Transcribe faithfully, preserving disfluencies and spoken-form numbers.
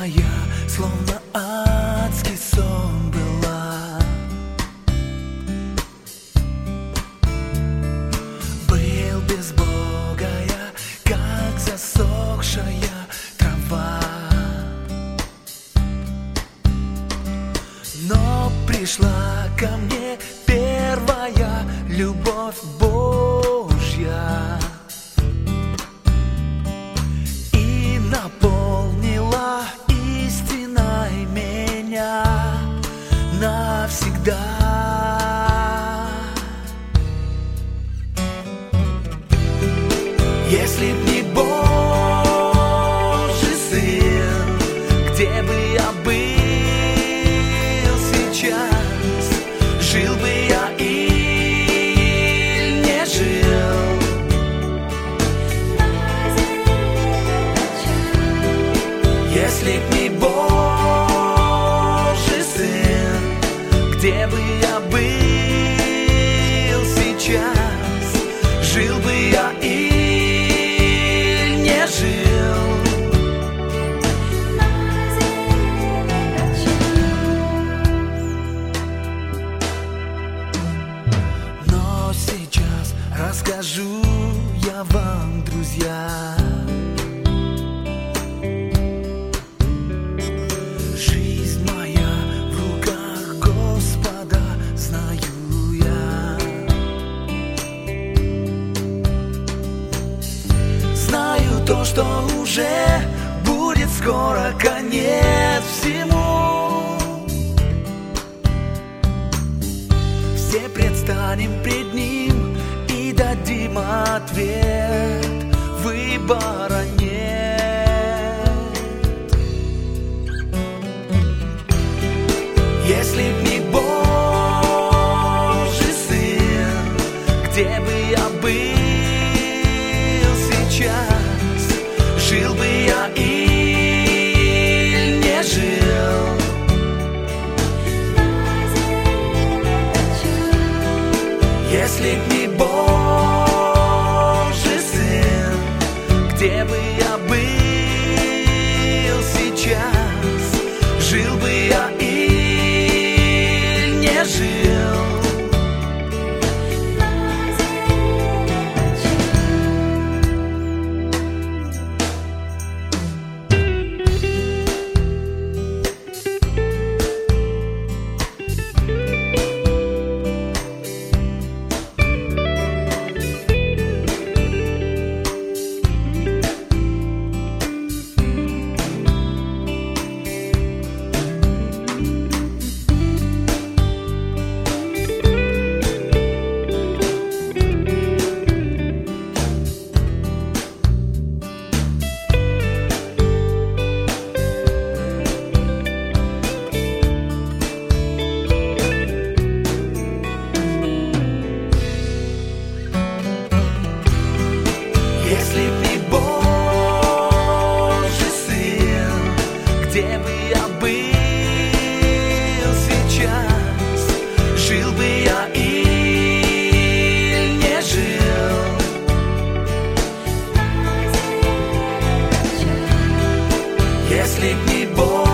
моя словно адский сон была. Был без Бога я, как засохшая трава. Но пришла ко мне первая любовь Божья и наполнила истиной меня навсегда. Если б не Божий Сын, где бы я был сейчас? Жил бы я или не жил? Если б не Божий Сын, где бы я был сейчас? Жил бы я или не жил? Но сейчас расскажу я вам, друзья, жизнь моя в руках Господа, знаю я. Знаю то, что уже будет скоро конец всему. Все предстанем пред Ним и дадим ответ. Выбора нет. Если б не Божий Сын, где бы я был сейчас? Жил бы я или не жил? Если б не Божий Сын, где бы я был сейчас? Жил бы я или не жил? Если б не Божий Сын, где бы я был сейчас? Жил бы я или не жил? Если б не Божий